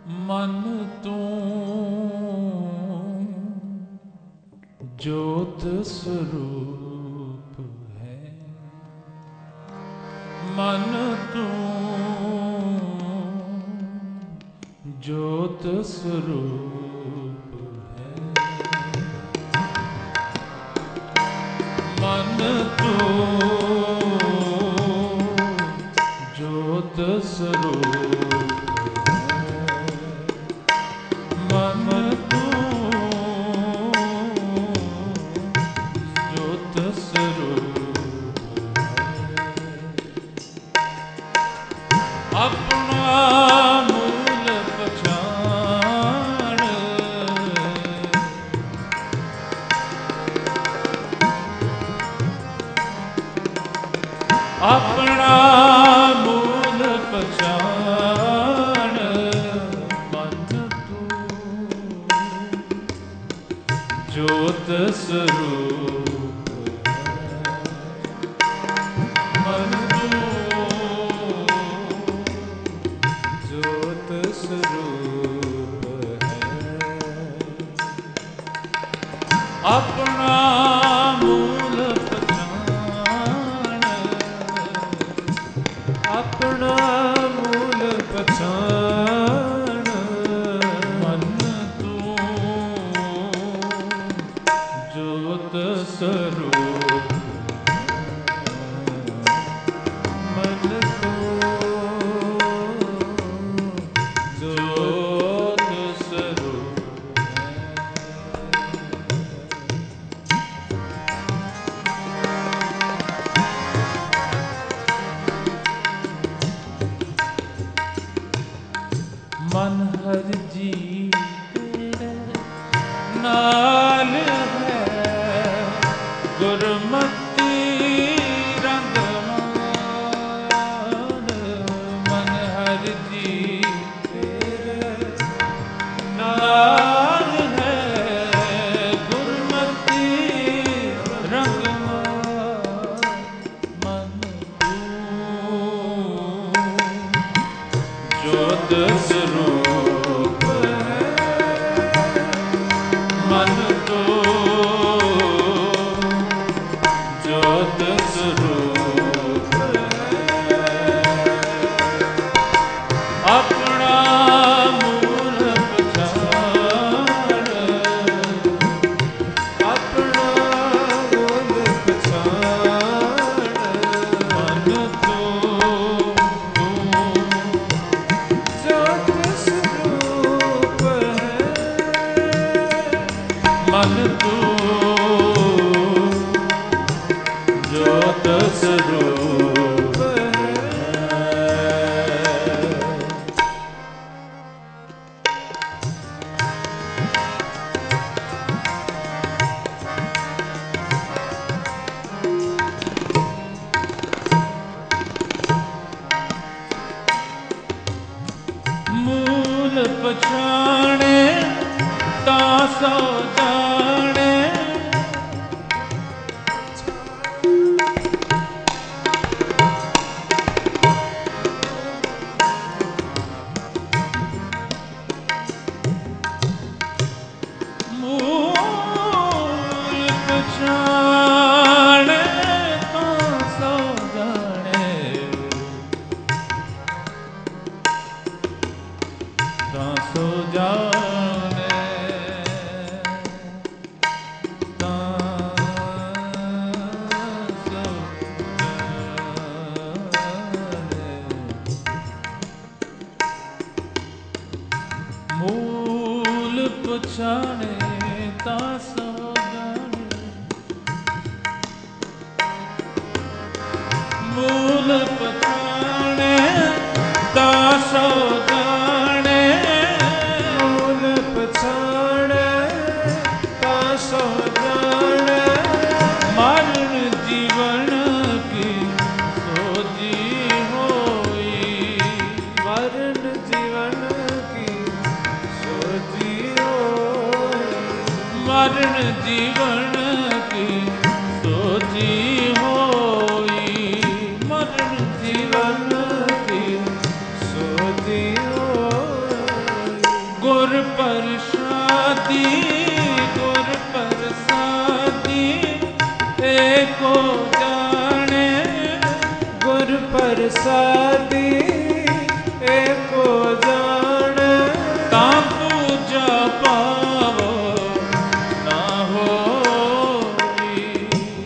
मन तू ज्योत स्वरूप है, मन तू ज्योत स्वरूप है, मन तू ज्योत स्वरूप अपना मूल पहचान, मन तू ज्योत स्वरूप है, मन तू ज्योत स्वरूप है, अपना मूल अपना मूल पहचान, मन तू ज्योत स्वरूप, मन तू ज्योत स्वरूप मन हर जी तेरे नाल है, गुरमति रंग मान, मन हर जी तेरे नाल है, गुरमति रंग मान, मन तू ज्योत स्वरूप है, मन तो ज्योत स्वरूप है, अपना मूल पहचान, अपना मूल पहचान, मन तो मन तू ज्योत स्वरूप मूल पछाणे ता सो जाने, मूल पछाणे ता सो जाने, ता सो जाने, ता सो जाने, मूल पछाणे ता सो जाने, मूल पछाणे ता सो जाने, मूल पछाणे ता सो जाने, मरण जीवन की सोजी होई, मरण जीवन की सोजी होई, मरण जीवन की सोजी होई, मरण जीवन की सोजी होई, प्रसादी एको जान तां दूजा पावो ना होई।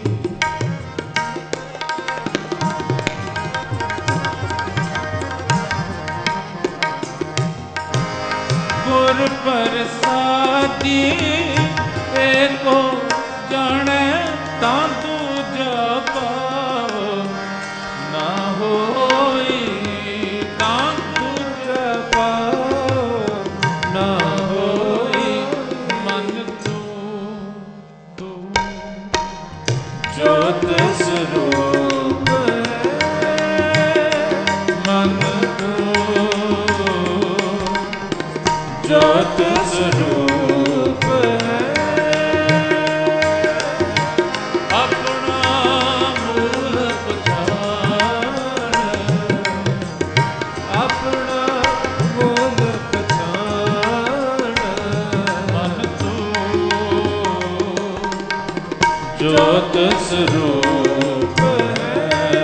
गुर प्रसादी एको जाने तां दूजा पावो ना होई। तां दूजा पावो ना होई। मन तू जोत स्वरूप मन तू जोत स्वरूप है। अपना मूल पछाण अपना मूल पछाण मन तू जोत स्वरूप है।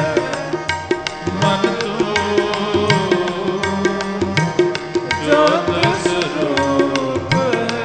मन तू जोत स्वरूप है।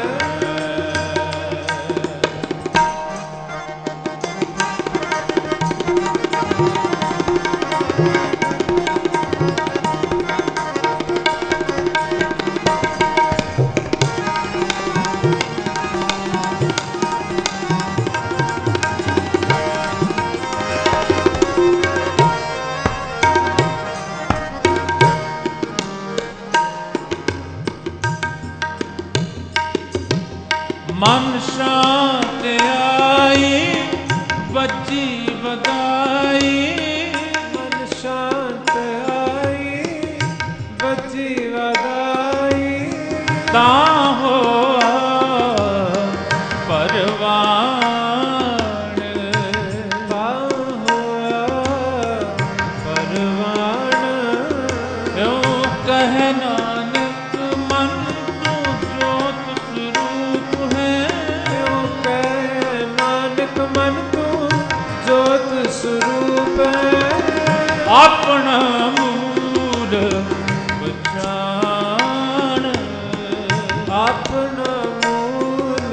मन शांत आई बजी बधाई। मन शांत आई बजी बधाई। तां होआ परवान तां होआ परवान। यूं कह नानक मन तू जोत स्वरूप है। यूं कह नानक मन तू जोत स्वरूप है। अपना मूल पछाण अपना मूल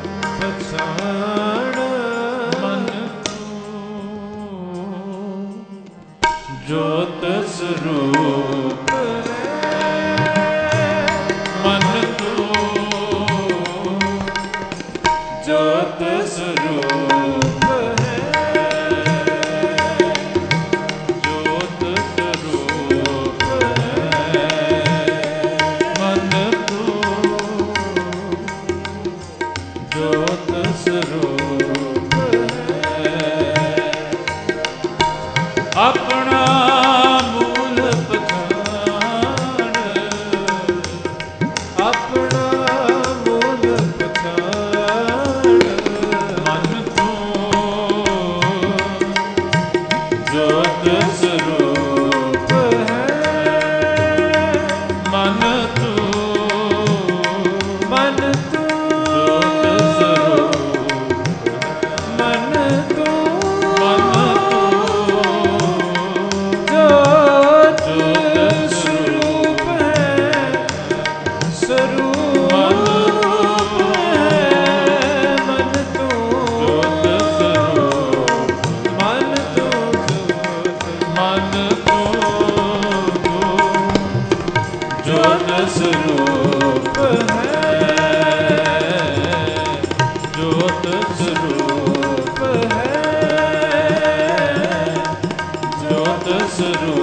पछाण मन तू जोत स्वरूप है। मन तू जोत स्वरूप है। जोत स्वरूप है। मन तू जोत स्वरूप है। अपना मूल पछाण अपना मूल पछाण मन तू जोत स्वरूप है। मन तू जोत स्वरूप मन तू जोत स्वरूप है। स्वरूप है। मन तू जोत स्वरूप मन तू मन तू जोत स्वरूप है। जोत स्वरूप है। जोत स्वरूप